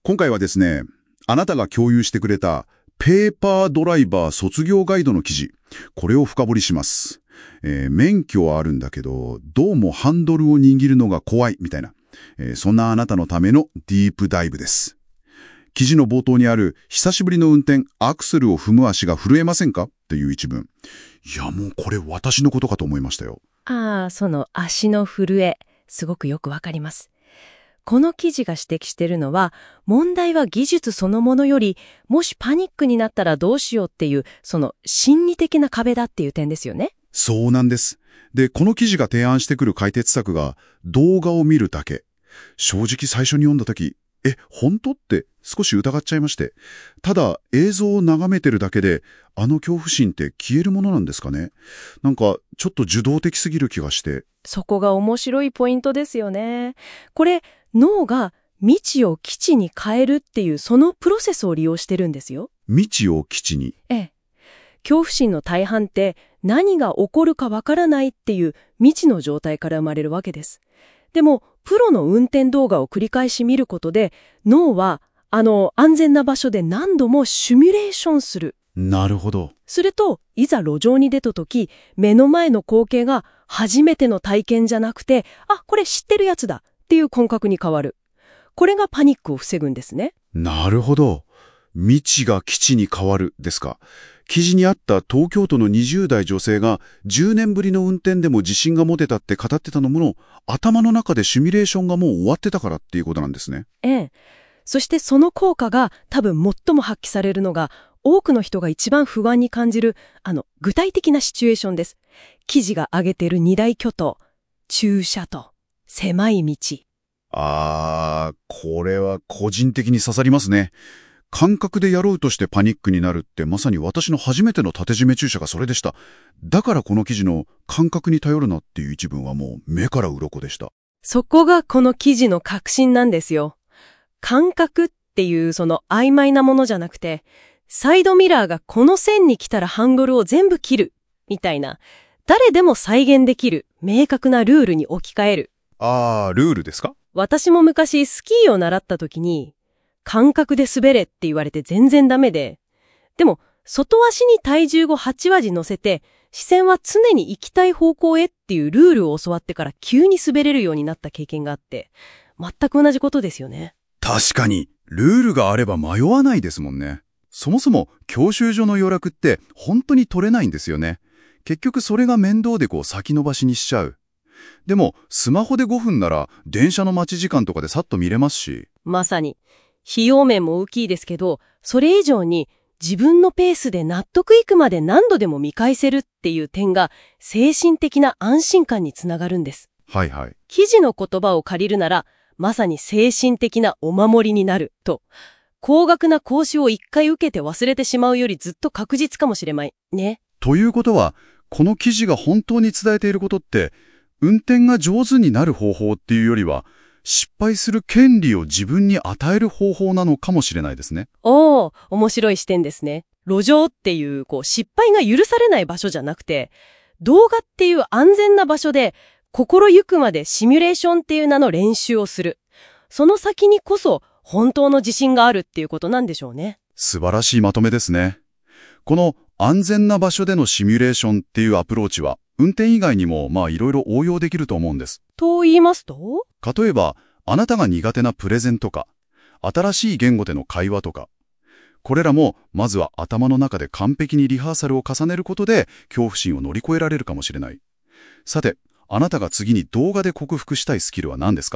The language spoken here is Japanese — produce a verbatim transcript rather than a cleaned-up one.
今回はですね、あなたが共有してくれたペーパードライバー卒業ガイドの記事、これを深掘りします。えー免許はあるんだけど、どうもハンドルを握るのが怖いみたいな、えーそんなあなたのためのディープダイブです。記事の冒頭にある久しぶりの運転、アクセルを踏む足が震えませんかっていう一文。いやもうこれ私のことかと思いましたよ。 ああ、その足の震え、すごくよくわかります。この記事が指摘しているのは、問題は技術そのものより、もしパニックになったらどうしようっていう、その心理的な壁だっていう点ですよね。 そうなんです。で、この記事が提案してくる解決策が動画を見るだけ。正直最初に読んだ時、え、本当って少し疑っちゃいまして。ただ映像を眺めてるだけで、あの恐怖心って消えるものなんですかね。なんかちょっと受動的すぎる気がして。 そこが面白いポイントですよね。これ、脳が未知を基地に変えるっていうそのプロセスを利用してるんですよ。 未知を基地に。 ええ。恐怖心の大半って何が起こるかわからないっていう未知の状態から生まれるわけです。でも、プロの運転動画を繰り返し見ることで、脳はあの安全な場所で何度もシミュレーションする。 なるほど。 すると、いざ路上に出た時、目の前の光景が初めての体験じゃなくて、あ、これ知ってるやつだっていう感覚に変わる。これがパニックを防ぐんですね。 なるほど。未知が基地に変わるですか。記事にあった東京都のにじゅう代女性がじゅうねんぶりの運転でも自信が持てたって語ってたのも、頭の中でシミュレーションがもう終わってたからっていうことなんですね。 ええ。そしてその効果が多分最も発揮されるのが、多くの人が一番不安に感じる、あの、具体的なシチュエーションです。記事が挙げている二大巨頭、駐車と狭い道。 あー、これは個人的に刺さりますね。感覚でやろうとしてパニックになるってまさに私の初めての縦締め駐車がそれでした。だからこの記事の感覚に頼るなっていう一文はもう目から鱗でした。 そこがこの記事の核心なんですよ。感覚っていうその曖昧なものじゃなくて、サイドミラーがこの線に来たらハンドルを全部切るみたいな、誰でも再現できる明確なルールに置き換える。 あー、ルールですか？ 私も昔スキーを習った時に、感覚で滑れって言われて全然ダメで、でも外足に体重をはち割乗せて、視線は常に行きたい方向へっていうルールを教わってから急に滑れるようになった経験があって、全く同じことですよね。 確かに、ルールがあれば迷わないですもんね。そもそも教習所の予約って本当に取れないんですよね。結局それが面倒でこう先延ばしにしちゃう。でもスマホでごふんなら電車の待ち時間とかでさっと見れますし。 まさに。費用面も大きいですけど、それ以上に自分のペースで納得いくまで何度でも見返せるっていう点が精神的な安心感につながるんです。 はいはい。 記事の言葉を借りるなら、まさに精神的なお守りになると。高額な講習を一回受けて忘れてしまうよりずっと確実かもしれない。ね。 ということは、この記事が本当に伝えていることって、運転が上手になる方法っていうよりは、失敗する権利を自分に与える方法なのかもしれないですね。 おー、面白い視点ですね。路上っていう、こう、失敗が許されない場所じゃなくて、動画っていう安全な場所で、心ゆくまでシミュレーションっていう名の練習をする。その先にこそ、本当の自信があるっていうことなんでしょうね。 素晴らしいまとめですね。この安全な場所でのシミュレーションっていうアプローチは、運転以外にもまあいろいろ応用できると思うんです。 と言いますと？ 例えば、あなたが苦手なプレゼンとか、新しい言語での会話とか、これらもまずは頭の中で完璧にリハーサルを重ねることで恐怖心を乗り越えられるかもしれない。さて、あなたが次に動画で克服したいスキルは何ですか？